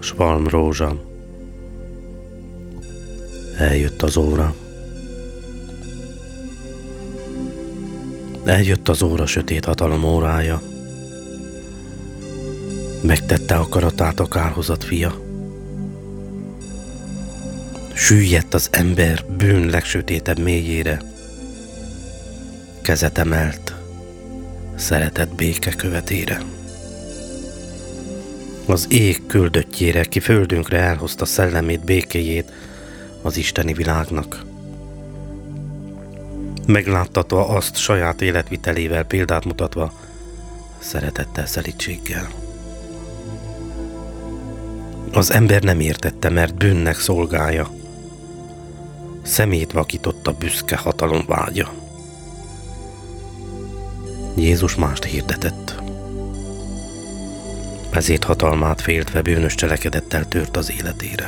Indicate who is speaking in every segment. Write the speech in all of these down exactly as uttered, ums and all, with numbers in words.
Speaker 1: Svalm rózsa. Eljött az óra. Eljött az óra, sötét hatalom órája. Megtette akaratát a kárhozat fia. Süllyedt az ember bűn legsötétebb mélyére. Kezet emelt, szeretett béke követére. Az ég küldöttjére, ki földünkre elhozta szellemét, békéjét az isteni világnak. Megláttatva azt saját életvitelével, példát mutatva, szeretettel, szelídséggel. Az ember nem értette, mert bűnnek szolgája. Szemét vakította büszke hatalom vágya. Jézus mást hirdetett. Ezért hatalmát féltve bűnös cselekedettel tört az életére.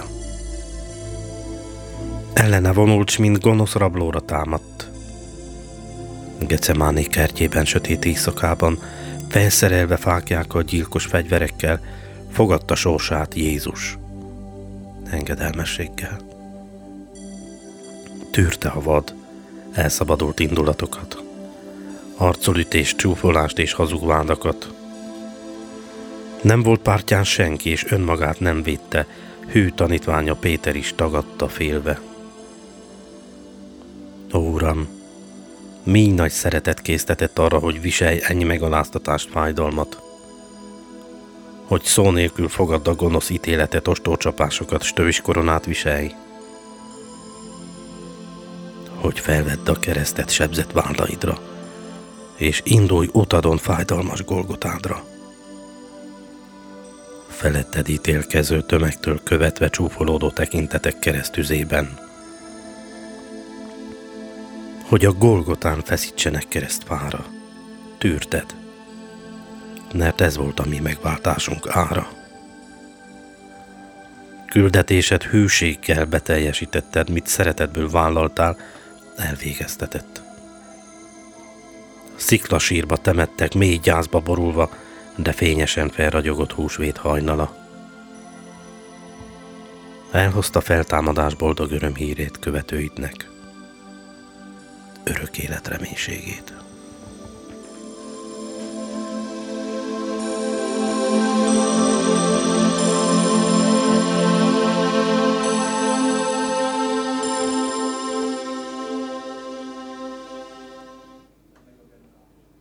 Speaker 1: Ellene vonult, s mint gonosz rablóra támadt. Gecemáné kertjében, sötét éjszakában, felszerelve fáklyákkal, gyilkos fegyverekkel, fogadta sorsát Jézus engedelmességgel. Tűrte a vad, elszabadult indulatokat, arcolütést, csúfolást és hazug vádakat. Nem volt pártján senki, és önmagát nem védte, hű tanítványa Péter is tagadta félve. Ó, Uram, mi nagy szeretet késztetett arra, hogy viselj ennyi megaláztatást, fájdalmat, hogy szó nélkül fogadd a gonosz ítéletet, ostorcsapásokat, s tövis koronát viselj, hogy felvedd a keresztet sebzett vállaidra, és indulj utadon fájdalmas Golgotádra. Feletted ítélkező tömegtől követve csúfolódó tekintetek keresztüzében, hogy a Golgotán feszítsenek keresztfára. Tűrted, mert ez volt a mi megváltásunk ára. Küldetésed hűséggel beteljesítetted, mit szeretetből vállaltál, elvégeztetett. Sziklasírba temettek, mély gyászba borulva, de fényesen felragyogott húsvét hajnala. Elhozta feltámadás boldog örömhírét követőidnek, örök élet reménységét.